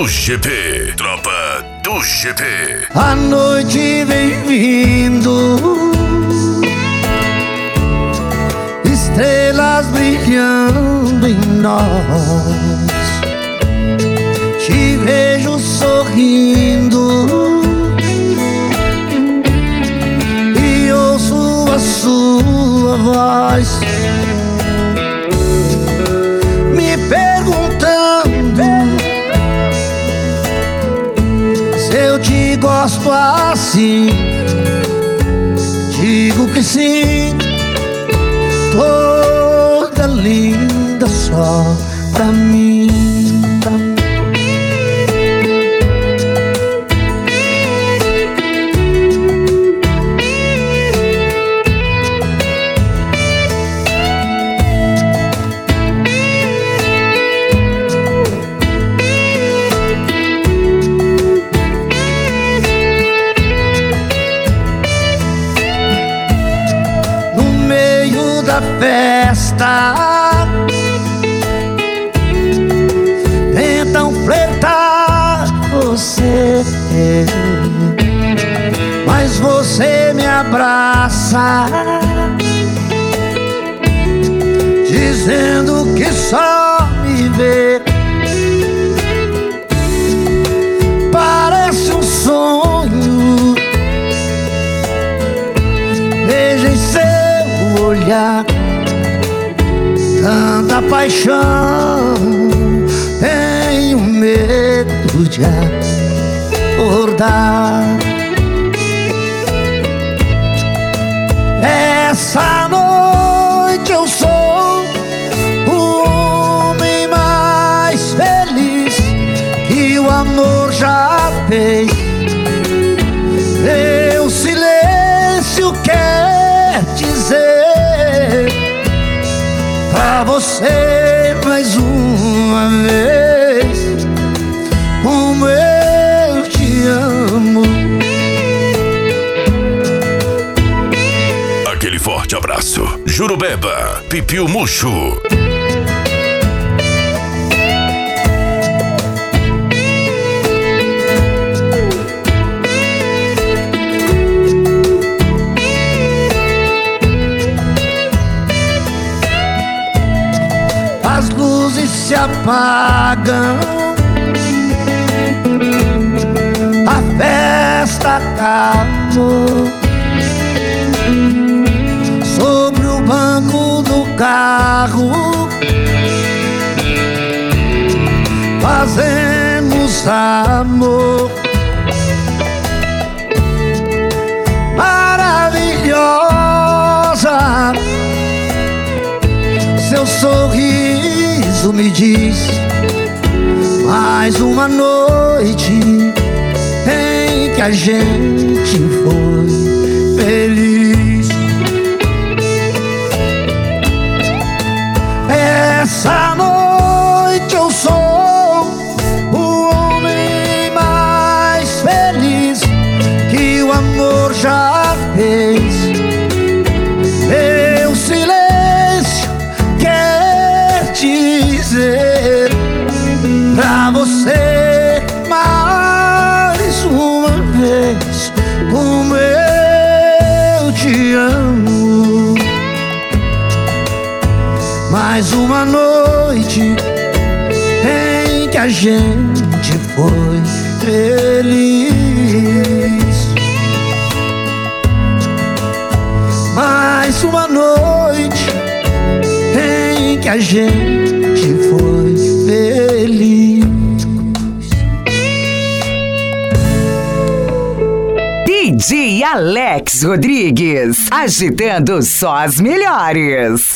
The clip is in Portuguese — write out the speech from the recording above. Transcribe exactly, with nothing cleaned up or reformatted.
do G P. Tropa do G P. A noite vem vindo, estrelas brilhando em nós. Te vejo sorrindo e ouço a sua voz me perguntando se eu te gosto assim. Digo que sim, toda linda só pra mim, pra mim. Da festa tentam flertar você, mas você me abraça, dizendo que só me vê. Parece um sonho, veja em seu olhar tanta paixão. Tenho medo de acordar. Essa noite eu sou o homem mais feliz que o amor já fez. Meu silêncio quer dizer pra você mais uma vez como eu te amo. Aquele forte abraço. Jurubeba, Pipiu Murcho. As luzes se apagam, a festa acabou. Sobre o banco do carro fazemos amor. Maravilhosa, seu sorriso me diz mais uma noite em que a gente foi feliz. Essa noite eu sou o homem mais feliz que o amor já fez. Meu silêncio quer dizer pra você mais uma vez como eu te amo. Mais uma noite em que a gente foi feliz. Mais uma noite em que a gente foi feliz. D J Alex Rodrigues, agitando só as melhores.